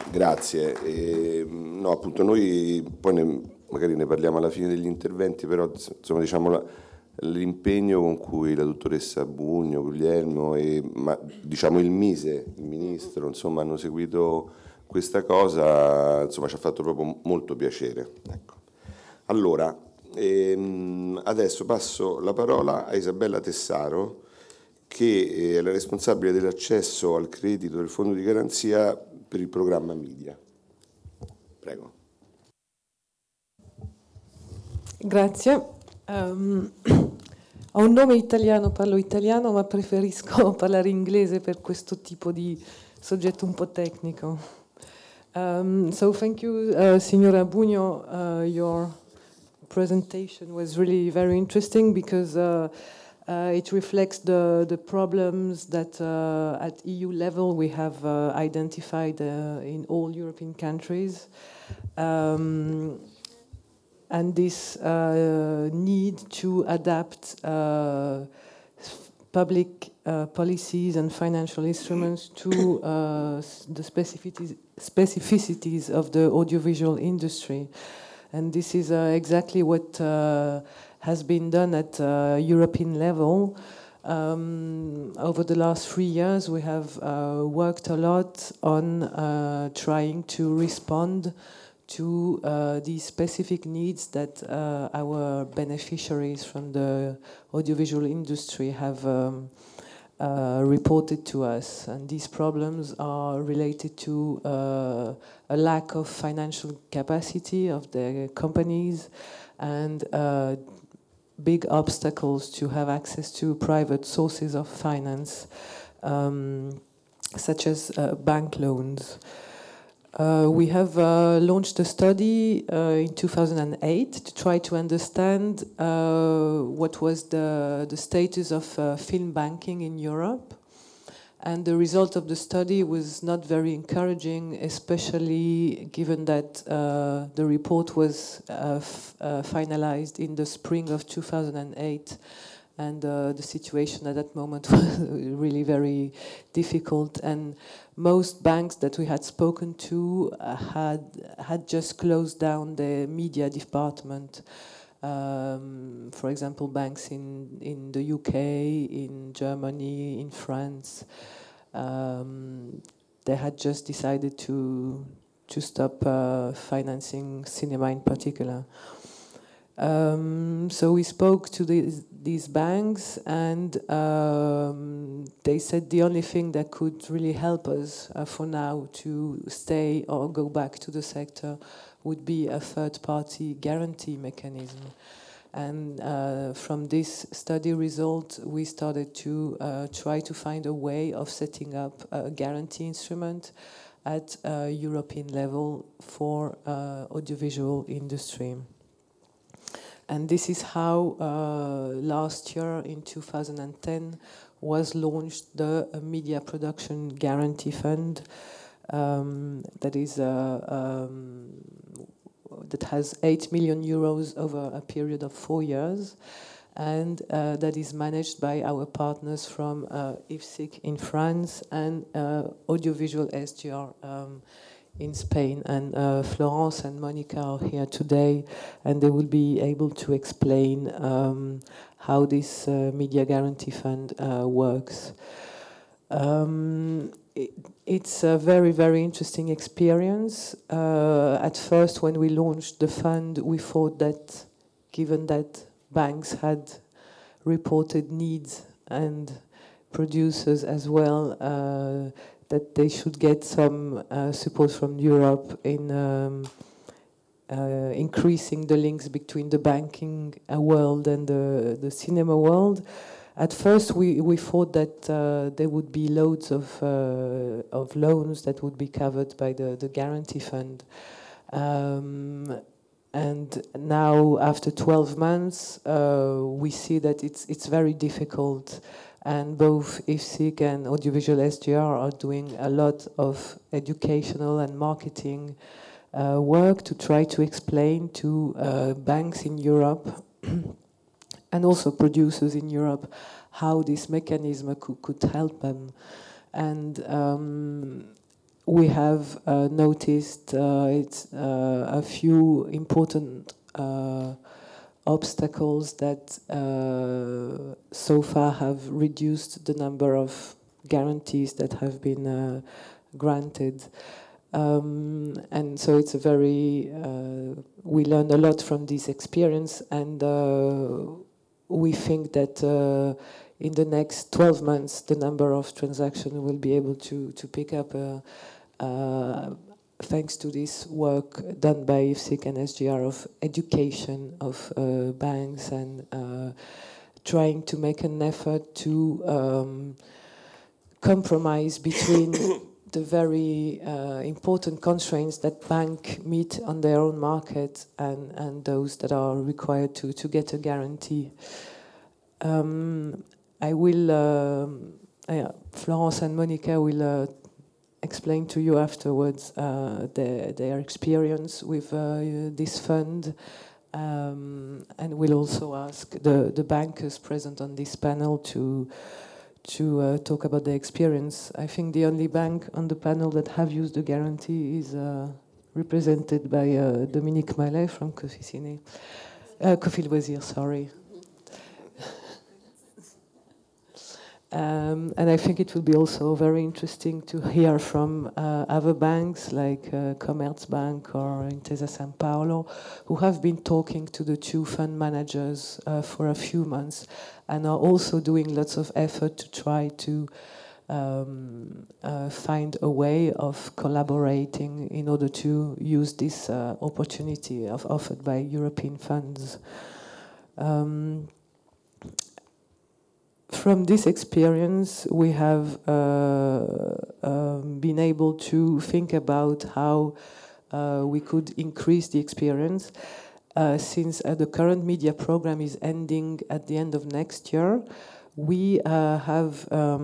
Grazie. No, appunto, noi poi magari ne parliamo alla fine degli interventi, però insomma, diciamo, l'impegno con cui la dottoressa Bugno, Guglielmo e diciamo il Mise, il Ministro, insomma, hanno seguito questa cosa, insomma, ci ha fatto proprio molto piacere. Ecco. Allora, adesso passo la parola a Isabella Tessaro, che è la responsabile dell'accesso al credito del Fondo di Garanzia per il programma Media. Prego. Grazie. Ho un nome italiano, parlo italiano, ma preferisco parlare inglese per questo tipo di soggetto un po' tecnico. So thank you, Signora Bugno. Your presentation was really very interesting because it reflects the problems that at EU level we have identified in all European countries. And this need to adapt public policies and financial instruments to the specificities of the audiovisual industry. And this is exactly what has been done at European level. Over the last 3 years, we have worked a lot on trying to respond to the specific needs that our beneficiaries from the audiovisual industry have reported to us. And these problems are related to a lack of financial capacity of the companies and big obstacles to have access to private sources of finance, such as bank loans. We have launched a study in 2008 to try to understand what was the status of film banking in Europe. And the result of the study was not very encouraging, especially given that the report was finalized in the spring of 2008. And the situation at that moment was really very difficult. And most banks that we had spoken to had just closed down the media department. For example, banks in the UK, in Germany, in France, they had just decided to stop financing cinema in particular. So we spoke to these banks, and they said the only thing that could really help us for now to stay or go back to the sector would be a third-party guarantee mechanism. And from this study result, we started to try to find a way of setting up a guarantee instrument at European level for audiovisual industry. And this is how last year, in 2010, was launched the Media Production Guarantee Fund that has 8 million euros over a period of 4 years, and that is managed by our partners from IFSIC in France and Audiovisual SGR in Spain. And Florence and Monica are here today, and they will be able to explain how this Media Guarantee Fund works. It's a very, very interesting experience. At first, when we launched the fund, we thought that, given that banks had reported needs and producers as well, that they should get some support from Europe in increasing the links between the banking world and the cinema world. At first, we thought that there would be loads of loans that would be covered by the guarantee fund. And now, after 12 months, we see that it's very difficult. And both IFSIC and Audiovisual SGR are doing a lot of educational and marketing work to try to explain to banks in Europe and also producers in Europe how this mechanism could help them. And we have noticed a few important obstacles that so far have reduced the number of guarantees that have been granted. And so it's a very, we learned a lot from this experience, and we think that in the next 12 months, the number of transactions will be able to pick up thanks to this work done by IFSIC and SGR of education of banks and trying to make an effort to compromise between the very important constraints that banks meet on their own market and those that are required to get a guarantee. I will, Florence and Monica will explain to you afterwards their experience with this fund, and we'll also ask the bankers present on this panel to talk about their experience. I think the only bank on the panel that have used the guarantee is represented by Dominique Mallet from Coffi Loisirs, sorry. And I think it will be also very interesting to hear from other banks like Commerzbank or Intesa San Paolo, who have been talking to the two fund managers for a few months and are also doing lots of effort to try to find a way of collaborating in order to use this opportunity offered by European funds. From this experience, we have been able to think about how we could increase the experience. Since the current media program is ending at the end of next year, we have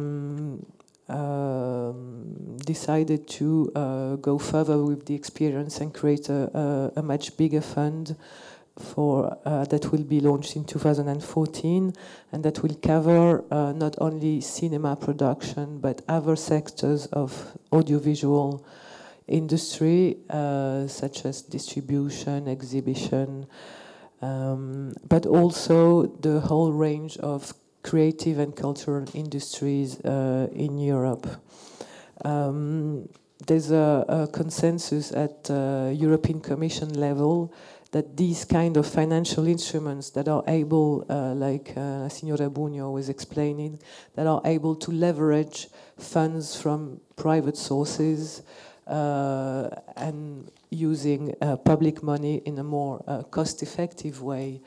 decided to go further with the experience and create a much bigger fund for that will be launched in 2014, and that will cover not only cinema production but other sectors of audiovisual industry, such as distribution, exhibition, but also the whole range of creative and cultural industries in Europe. There's a consensus at European Commission level that these kind of financial instruments that are able, like Signora Bugno was explaining, that are able to leverage funds from private sources and using public money in a more cost-effective way.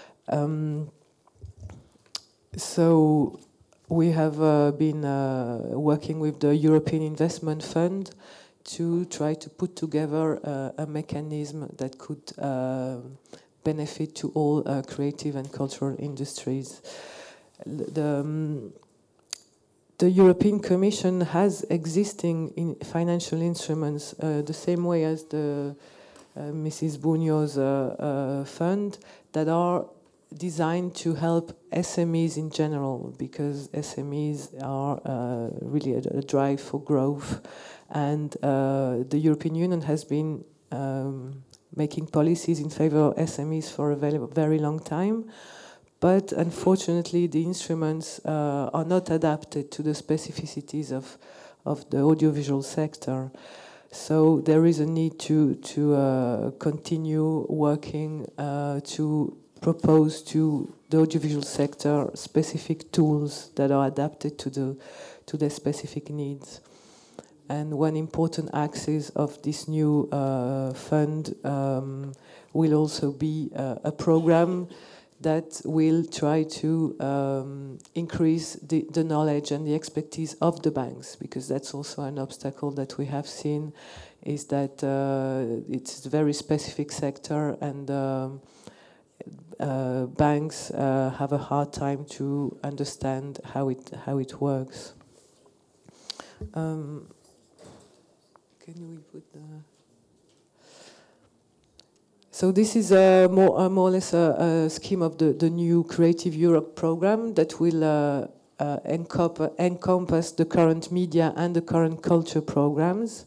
So we have been working with the European Investment Fund to try to put together a mechanism that could benefit to all creative and cultural industries. The European Commission has existing financial instruments the same way as the Mrs. Bugno's fund that are designed to help SMEs in general, because SMEs are really a drive for growth. And the European Union has been making policies in favor of SMEs for a very long time. But unfortunately, the instruments are not adapted to the specificities of the audiovisual sector. So there is a need to continue working to propose to the audiovisual sector specific tools that are adapted to their specific needs. And one important axis of this new fund will also be a program that will try to increase the knowledge and the expertise of the banks, because that's also an obstacle that we have seen, is that it's a very specific sector, and banks have a hard time to understand how it works. Can we put the... So this is more or less a scheme of the new Creative Europe program that will encompass the current media and the current culture programs.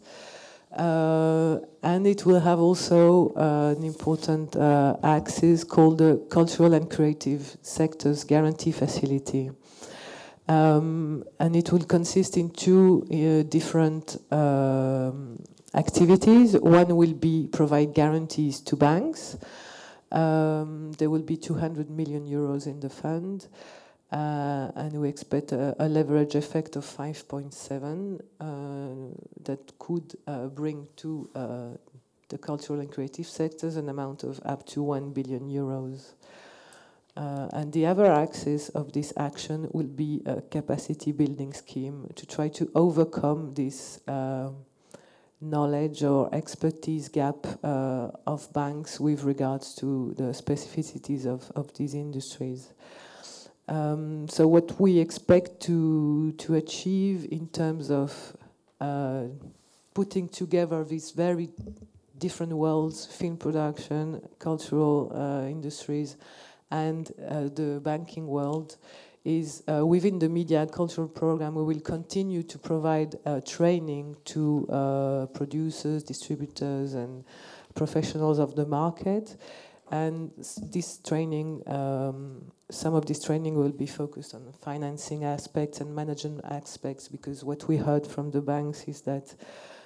And it will have also an important axis called the Cultural and Creative Sectors Guarantee Facility. And it will consist in two different activities. One will be provide guarantees to banks. There will be 200 million euros in the fund. And we expect a leverage effect of 5.7 that could bring to the cultural and creative sectors an amount of up to 1 billion euros. And the other axis of this action will be a capacity building scheme to try to overcome this knowledge or expertise gap of banks with regards to the specificities of these industries. So what we expect to achieve in terms of putting together these very different worlds, film production, cultural industries, and the banking world, is within the media and cultural program we will continue to provide training to producers, distributors and professionals of the market. And this training, some of this training will be focused on financing aspects and management aspects, because what we heard from the banks is that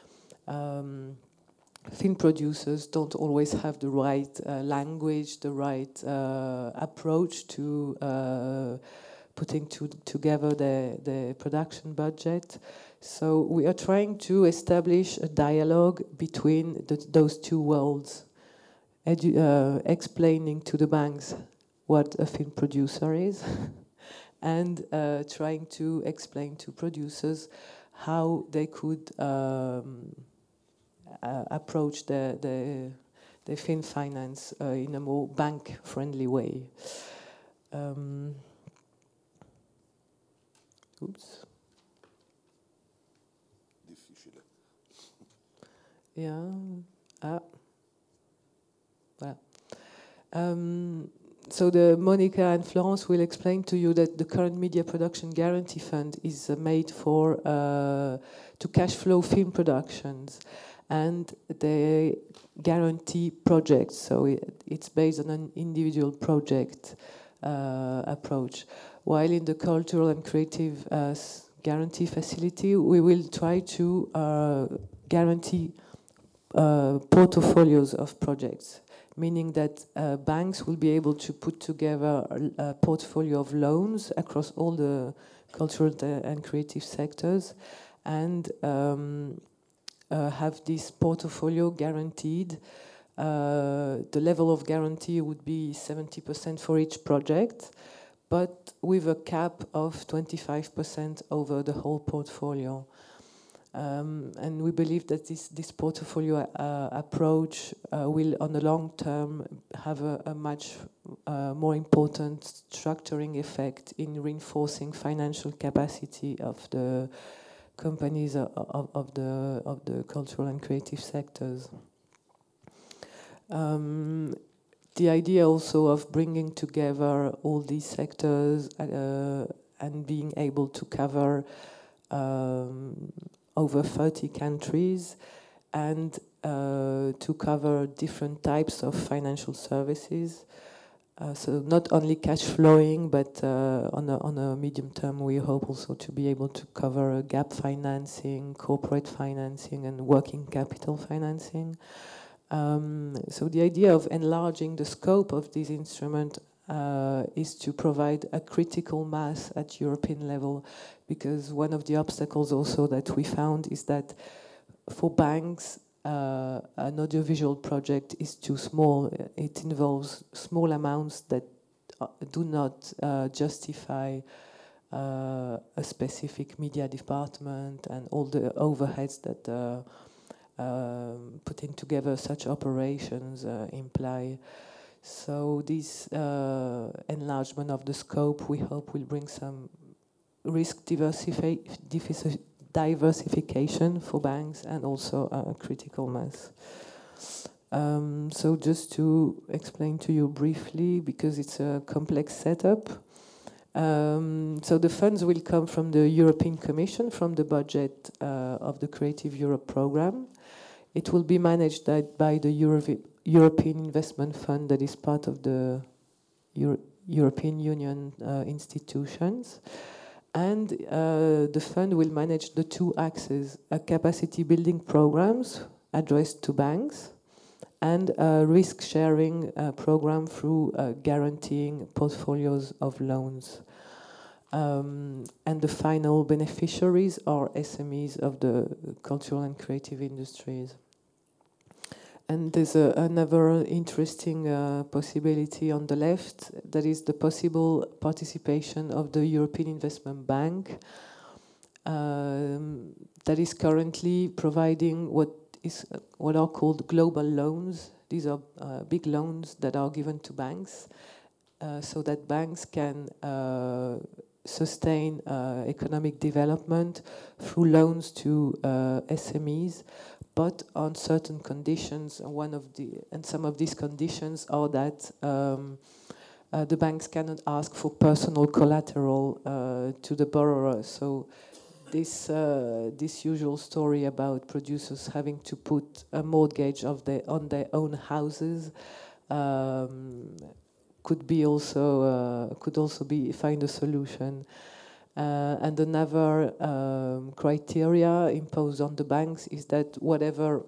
film producers don't always have the right language, the right approach to putting together the production budget. So we are trying to establish a dialogue between those two worlds. Explaining to the banks what a film producer is and trying to explain to producers how they could approach the film finance in a more bank-friendly way. Oops. Difficile. Yeah. So Monica and Florence will explain to you that the current Media Production Guarantee Fund is made for to cash flow film productions, and they guarantee projects. So it's based on an individual project approach. While in the Cultural and Creative Guarantee Facility, we will try to guarantee portfolios of projects, meaning that banks will be able to put together a portfolio of loans across all the cultural and creative sectors and have this portfolio guaranteed. The level of guarantee would be 70% for each project, but with a cap of 25% over the whole portfolio. And we believe that this portfolio approach will, on the long term, have a much more important structuring effect in reinforcing financial capacity of the companies of the cultural and creative sectors. The idea also of bringing together all these sectors and being able to cover over 30 countries and to cover different types of financial services. So not only cash flowing, but on a medium term, we hope also to be able to cover gap financing, corporate financing, and working capital financing. So the idea of enlarging the scope of this instrument is to provide a critical mass at European level, because one of the obstacles also that we found is that for banks, an audiovisual project is too small. It involves small amounts that do not justify a specific media department and all the overheads that putting together such operations imply. So this enlargement of the scope, we hope, will bring some risk diversification for banks and also a critical mass. So just to explain to you briefly, because it's a complex setup, So the funds will come from the European Commission, from the budget of the Creative Europe program. It will be managed by the European Investment Fund that is part of the European Union institutions. And the fund will manage the two axes, capacity building programs addressed to banks and a risk-sharing program through guaranteeing portfolios of loans. And the final beneficiaries are SMEs of the cultural and creative industries. And there's another interesting possibility on the left, that is the possible participation of the European Investment Bank, that is currently providing what are called global loans. These are big loans that are given to banks, so that banks can sustain economic development through loans to SMEs, but on certain conditions. And some of these conditions are that the banks cannot ask for personal collateral to the borrower. So this usual story about producers having to put a mortgage on their own houses could also find a solution. And another criteria imposed on the banks is that whatever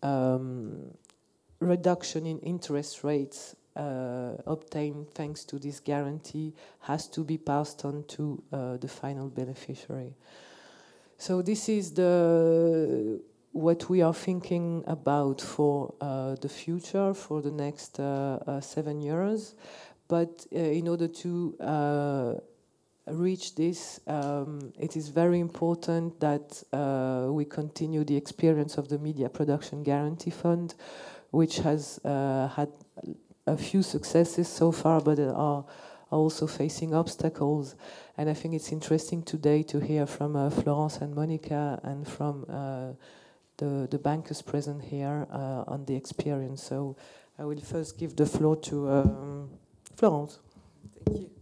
reduction in interest rates obtained thanks to this guarantee has to be passed on to the final beneficiary. So this is what we are thinking about for the future, for the next 7 years. But in order to reach this, it is very important that we continue the experience of the Media Production Guarantee Fund, which has had a few successes so far, but are also facing obstacles. And I think it's interesting today to hear from Florence and Monica and from the bankers present here on the experience. So I will first give the floor to Florence. Thank you.